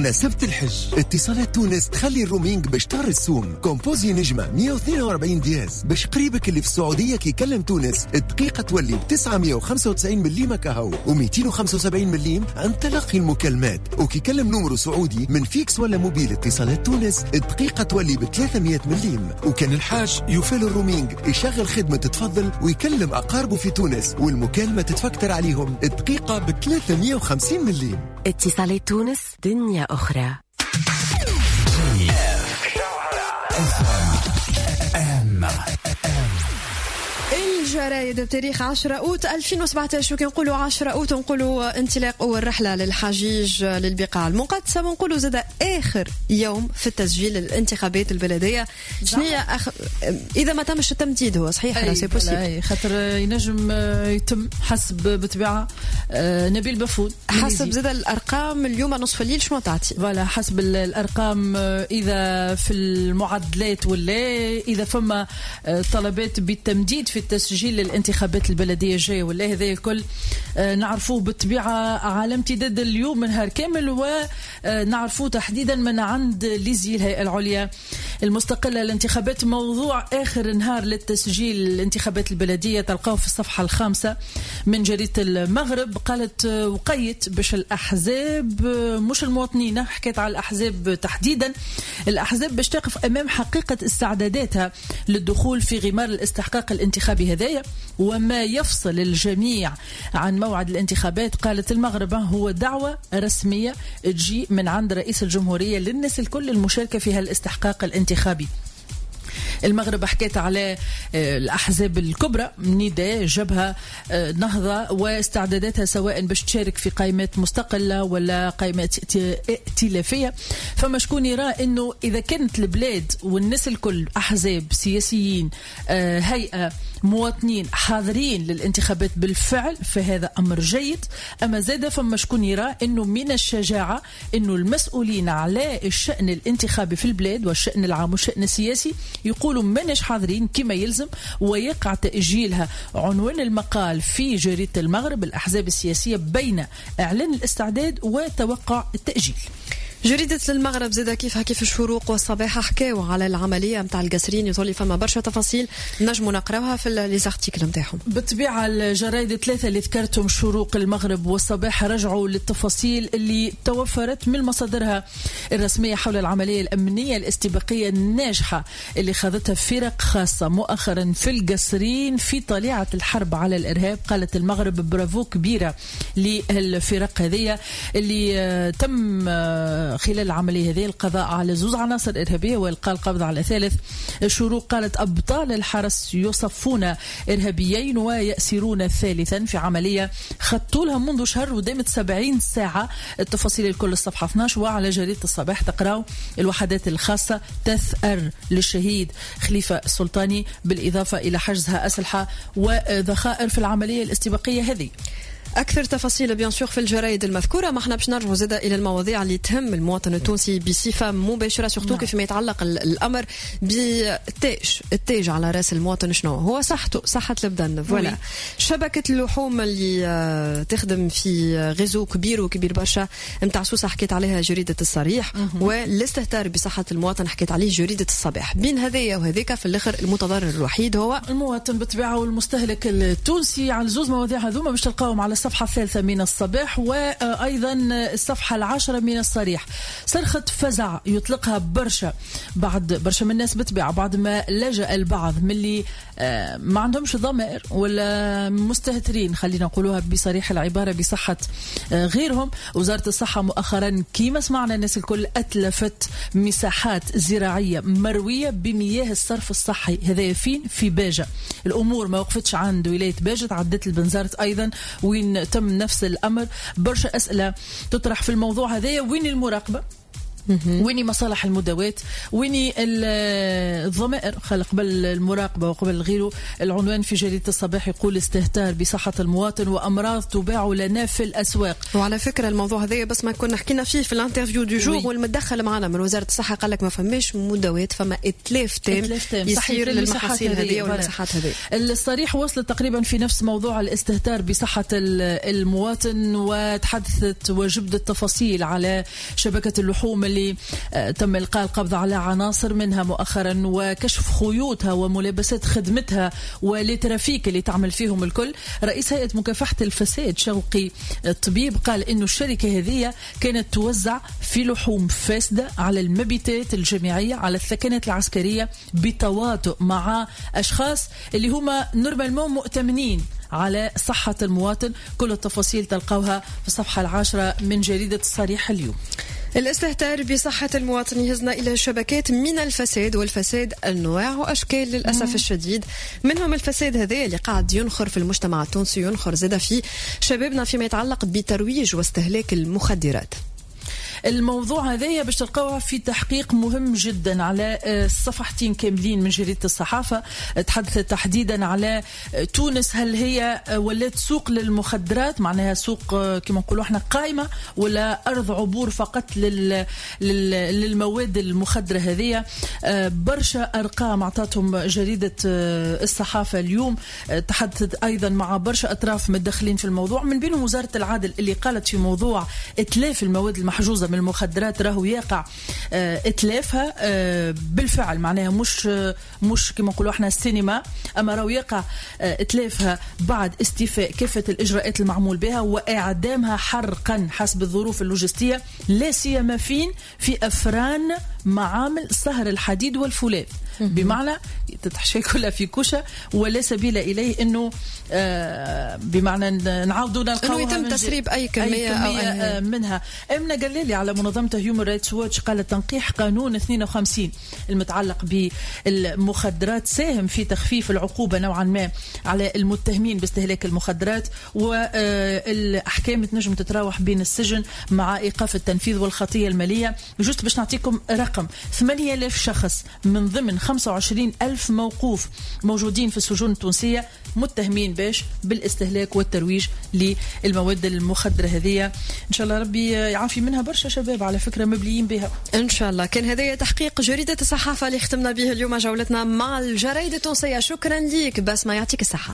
بمناسبة الحج. اتصالات تونس تخلي الرومينج بشطار السوم. كومبوزي نجمة 142 دياز باش قريبك اللي في السعودية كي يكلم تونس الدقيقة تولي 995 مليم كهو و275 مليم عن تلقي المكالمات، وكي يكلم نمرو سعودي من فيكس ولا موبيل اتصالات تونس الدقيقة تولي ب 300 مليم. وكان الحاج يفعل الرومينج يشغل خدمة تفضل ويكلم أقاربه في تونس والمكالمة تتفكتر عليهم الدقيقة ب 350 مليم. اتصالات تونس دنيا أخرى. الجرايد بتاريخ 10 أوت 2017 وكنقولوا 10 أوت نقولوا انطلاق والرحلة للحجيج للبقاع المقدسة، ونقولوا زاد آخر يوم في التسجيل الانتخابات البلدية. شنية إذا ما تمش التمديد هو صحيح لا سي بوسيبل خاطر ينجم يتم حسب بطبيعة نبيل بفود حسب زاد الأرقام اليوم نصف الليل شنو تعطي فوالا حسب الأرقام إذا في المعدلات ولا إذا فما طلبات بالتمديد في التسجيل للانتخابات البلدية جاية ولا هذا الكل نعرفوه بالطبيعة على امتداد اليوم من نهار كامل، ونعرفوه تحديدا من عند ليزي الهيئة العليا المستقلة للانتخابات. موضوع آخر نهار للتسجيل الانتخابات البلدية تلقاه في الصفحة 5 من جريدة المغرب. قالت وقيت باش الأحزاب مش المواطنين، حكيت على الأحزاب تحديدا، الأحزاب باش تقف أمام حقيقة استعداداتها للدخول في غمار الاستحقاق الانتخابي هذايا وما يفصل الجميع عن موعد الانتخابات. قالت المغرب هو دعوة رسمية تجي من عند رئيس الجمهورية للناس الكل المشاركة في هالاستحقاق الانتخابي. المغرب حكيت على الأحزاب الكبرى نداء جبهة نهضة واستعداداتها سواء باش تشارك في قائمات مستقلة ولا قائمات ائتلافية. فما شكون يرى أنه إذا كانت البلاد والناس الكل أحزاب سياسيين هيئة مواطنين حاضرين للانتخابات بالفعل فهذا أمر جيد. أما زاد فما شكون يرى أنه من الشجاعة أنه المسؤولين على الشأن الانتخابي في البلاد والشأن العام والشأن السياسي يقولوا منش حاضرين كما يلزم ويقع تأجيلها. عنوان المقال في جريدة المغرب الأحزاب السياسية بين إعلان الاستعداد وتوقع التأجيل. جريدة المغرب زادة كيف الشروق والصباح حكاوا على العملية متاع القاسرين، يطولي فما برشا تفاصيل نجموا نقراوها في ليزارتيكل نتاعهم. بالطبيعة الجرايد الثلاثة اللي ذكرتهم شروق المغرب والصباح رجعوا للتفاصيل اللي توفرت من مصادرها الرسمية حول العملية الأمنية الاستباقية الناجحة اللي خاضتها فرق خاصة مؤخرا في القاسرين في طليعة الحرب على الإرهاب. قالت المغرب برافو كبيرة للفرق هذه اللي تم خلال العملية هذه القضاء على 2 عناصر إرهابية وإلقاء القبض على 3. الشروق قالت أبطال الحرس يصفون إرهابيين ويأسرون 3 في عملية خطوا لها منذ شهر ودامت 70 ساعة. التفاصيل الكل الصفحة 12. وعلى جريدة الصباح تقرأوا الوحدات الخاصة تثأر للشهيد خليفة السلطاني بالإضافة إلى حجزها أسلحة وذخائر في العملية الاستباقية هذه. أكثر تفاصيل بيان سور في الجرايد المذكورة. ما احنا باش نرجعوا زادا إلى المواضيع اللي تهم المواطن التونسي بصفة مباشرة سورتو كيف ما يتعلق الأمر بالتاج على رأس المواطن. شنو هو صحة البدن فوالا. شبكة اللحوم اللي تخدم في غزو كبير برشا متاع سوسة حكيت عليها جريدة الصريح، والاستهتار بصحة المواطن حكيت عليه جريدة الصباح. بين هذايا وهذيك في الآخر المتضرر الوحيد هو المواطن بالطبيعة والمستهلك التونسي. على 2 مواضيع هذوما باش تلقاهم على الصفحة 3 من الصباح وأيضا الصفحة 10 من الصريح. صرخة فزع يطلقها برشا من الناس بالطبيعة بعد ما لجأ البعض من اللي ما عندهمش ضمائر ولا مستهترين خلينا نقولوها بصريح العبارة بصحة غيرهم. وزارة الصحة مؤخرا كيما سمعنا الناس الكل أتلفت مساحات زراعية مروية بمياه الصرف الصحي. هذا فين؟ في باجة. الأمور ما وقفتش عند ولاية باجة، تعدت البنزرت أيضا وين تم نفس الأمر. برشا أسئلة تطرح في الموضوع هذا. وين المراقبة؟ ويني مصالح المداوات، ويني الضمائر قبل المراقبة وقبل غيره. العنوان في جريدة الصباح يقول استهتار بصحة المواطن وأمراض تباع لنا في الأسواق. وعلى فكرة الموضوع هذا بس ما كنا حكينا فيه في الانترفيو دو جور، والمتدخل معنا من وزارة الصحة قال لك ما فماش مداوات، فما إتلاف تام يصير للمحاصيل هذه والمساحات هذه. الصريح وصلت تقريبا في نفس موضوع الاستهتار بصحة المواطن، وتحدثت وجبدت التفاصيل على شبكة اللحوم اللي تم إلقاء القبض على عناصر منها مؤخرا، وكشف خيوطها وملابسات خدمتها والترافيك اللي تعمل فيهم الكل. رئيس هيئة مكافحة الفساد شوقي الطبيب قال إنه الشركة هذه كانت توزع في لحوم فاسدة على المبيتات الجامعية، على الثكنات العسكرية، بتواطؤ مع أشخاص اللي هما نورمالمون مؤتمنين على صحة المواطن. كل التفاصيل تلقوها في الصفحة 10 من جريدة الصريح اليوم. الاستهتار بصحة المواطن يهزنا إلى شبكات من الفساد، والفساد أنواع وأشكال للأسف الشديد. منهم الفساد هذا اللي قاعد ينخر في المجتمع التونسي، ينخر زاد في شبابنا فيما يتعلق بترويج واستهلاك المخدرات. الموضوع هذا باش تلقاوها في تحقيق مهم جدا على الصفحتين كاملين من جريدة الصحافة. تحدث تحديدا على تونس، هل هي ولات سوق للمخدرات، معناها سوق كما نقولوا احنا قائمة، ولا أرض عبور فقط للمواد المخدرة هذه. برشا أرقام أعطتهم جريدة الصحافة اليوم. تحدثت أيضا مع برشا أطراف متدخلين في الموضوع، من بينهم وزارة العدل اللي قالت في موضوع إتلاف المواد المحجوزة من المخدرات راهو يقع إتلافها بالفعل، معناها مش كما نقولوا احنا السينما، أما راهو يقع إتلافها بعد استيفاء كافة الإجراءات المعمول بها وإعدامها حرقا حسب الظروف اللوجستية، لا سيما في أفران معامل صهر الحديد والفولاذ، بمعنى تتحشي كلها في كوشة ولا سبيل إليه إنه بمعنى نعاودوا نلقاوها إنه يتم تسريب أي كمية أو منها. أمنا قال لي على منظمة هيومن رايتس ووتش، قال تنقيح قانون 52 المتعلق بالمخدرات ساهم في تخفيف العقوبة نوعا ما على المتهمين باستهلاك المخدرات، والأحكام تنجم تتراوح بين السجن مع إيقاف التنفيذ والخطية المالية. جست باش نعطيكم رقم، 8000 شخص من ضمن 25,000 موقوف موجودين في السجون التونسية متهمين بالاستهلاك والترويج للمواد المخدرة هذه. إن شاء الله ربي يعافي منها برشا شباب على فكرة مبليين بها إن شاء الله. كان هذا تحقيق جريدة الصحافة اللي ختمنا به اليوم جولتنا مع الجرايد التونسية. شكرا ليك بس ما يعطيك الصحة.